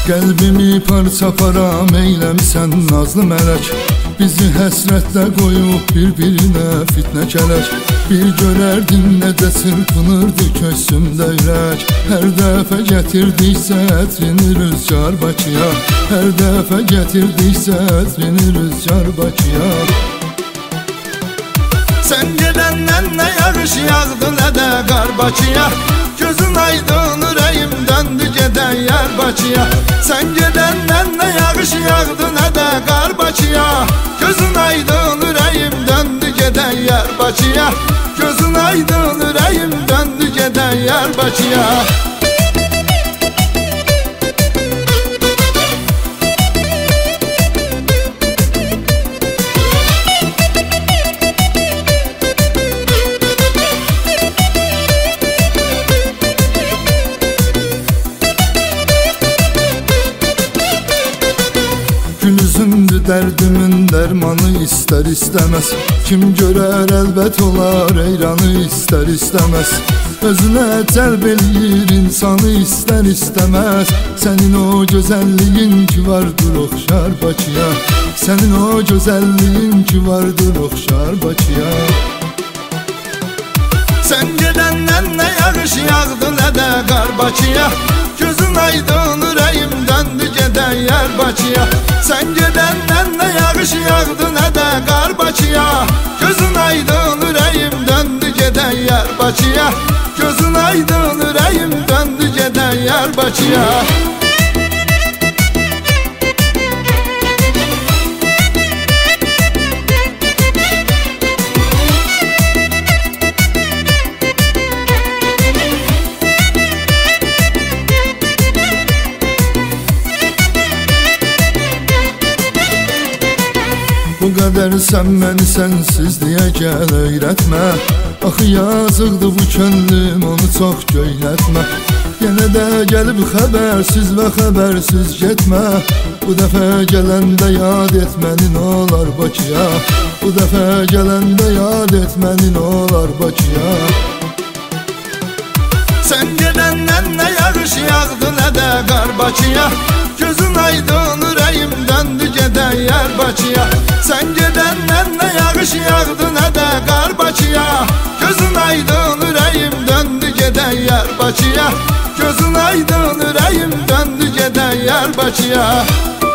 Qəlbimi parça-param eyləmisən nazlı mələk. Bizi həsrətlə qoyub bir-birinə fitnə kələk. Bir görərdin necə çırpınırdı köksümdə ürək. Hər dəfə gətirdiksə ətrini rüzgar Bakıya. Hər dəfə gətirdiksə ətrini rüzgar Bakıya. Sən gedəndən nə yağış yağdı nə də qar Bakıya. Gözün aydın ürəyim döndü gedən yer Bakıya. Sən gedəndən nə yağış yağdı nə də qar Bakıya. Gözün aydın ürəyim döndü gedən yer Bakıya. Gözün aydın ürəyim döndü gedən yer Bakıya. Gülüzümdü dərdimin dərmanı istər istəməz. Kim görər əlbət olar eyranı istər istəməz. Özünə cəlb eləyir insanı istər istəməz. Sənin o gözəlliyin ki vardır oxşar Bakıya. Sənin o gözəlliyin ki vardır oxşar Bakıya. Sən gedəndən nə yağış yağdı nə də qar Bakıya. Gözün aydın ürəyim döndü gedən yer Bakıya. Sən gedəndən nə yağış yağdı nə də qar Bakıya. Gözün aydın ürəyim döndü gedən yer Bakıya. Gözün aydın ürəyim döndü gedən yer Bakıya. Bu qədər sən məni sənsizliyə gəl öyrətmə. Axı yazıqdır bu könlüm onu çox göylətmə. Yenə də gəlib xəbərsiz və xəbərsiz getmə. Bu dəfə gələndə yad et məni nə olar Bakıya. Bu dəfə gələndə yad et məni nə olar Bakıya. Sən gedəndən nə yağış yağdı nə də qar Bakıya. Gözün aydın ürəyim döndü gedən yer Bakıya. Sən gedəndən nə yağış yağdı nə də qar Bakıya. Gözün aydın ürəyim döndü gedən yer Bakıya. Gözün aydın ürəyim döndü gedən yer Bakıya.